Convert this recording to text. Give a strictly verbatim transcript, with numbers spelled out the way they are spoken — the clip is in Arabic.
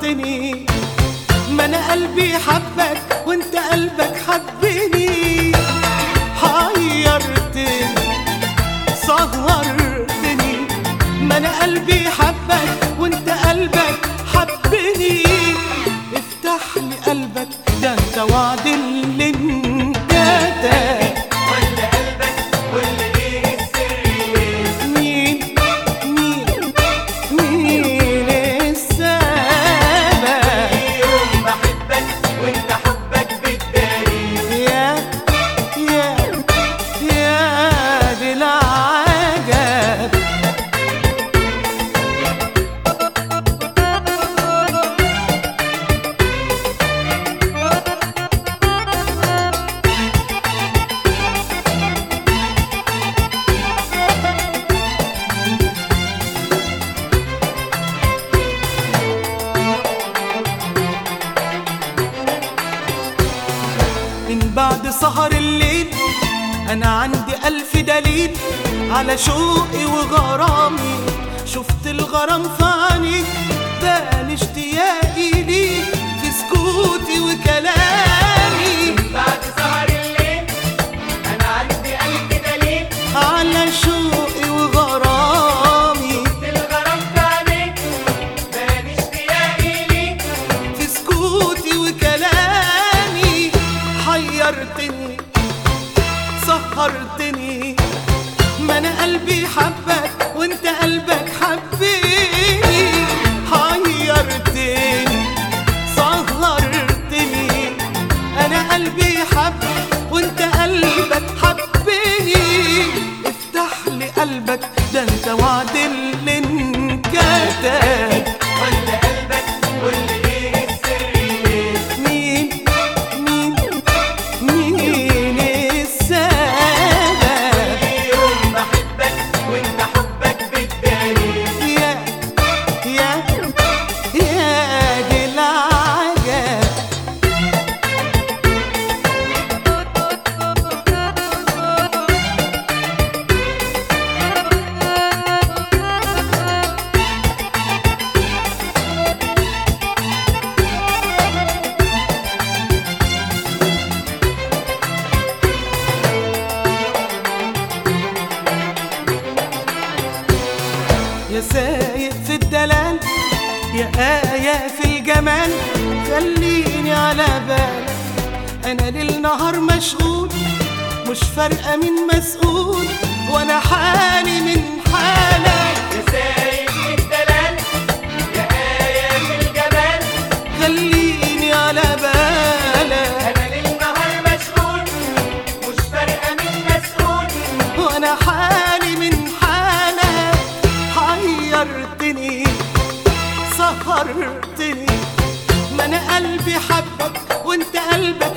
حيرتني، ما انا قلبي حبك وانت قلبك حبني. حيرتني سهرتني، ما انا قلبي حبك وانت قلبك حبني. افتح لي قلبك ده انت وعد اللي انجدك، ولا قلبك ولا ايه السر ليه؟ مين مين مين السبب؟ يوم بحبك وانت حبك بالداري. يا يا يا دي العجب. من بعد سهر الليل أنا عندي ألف دليل على شوقي وغرامي. شفت الغرام في عينيك، بان اشتياقي ليك في سكوتي وكلامي. بعد سهر الليل انا عندي ألف دليل على شوقي وغرامي، الغرام في عينيك، بان اشتياقي ليك. في سكوتي وكلامي. حيرتني سهرتني، ما انا قلبي حبك وانت قلبك حبني. حيرتني سهرتني، انا قلبي حبك وانت قلبك حبني. افتح لي قلبك ده انت وعد اللي انكتب. ولا قلبك ولا ايه السر ليه؟ مين مين مين السبب؟ يوم بحبك وانت حبك بالداري. يا يا يا دي العجب. يا سايق في الدلال، يا آية في الجمال، خليني على بالك. أنا ليل نهار مشغول، مش فارقة مين مسؤول، وأنا حالي من حالك. يا سايق في الدلال، يا آية في الجمال، خليني على بالك. أنا ليل نهار مشغول، مش فارقة مين مسؤول. وأنا حالي من حالك. حيرتني سهرتني، ما أنا قلبي حبك وأنت قلبك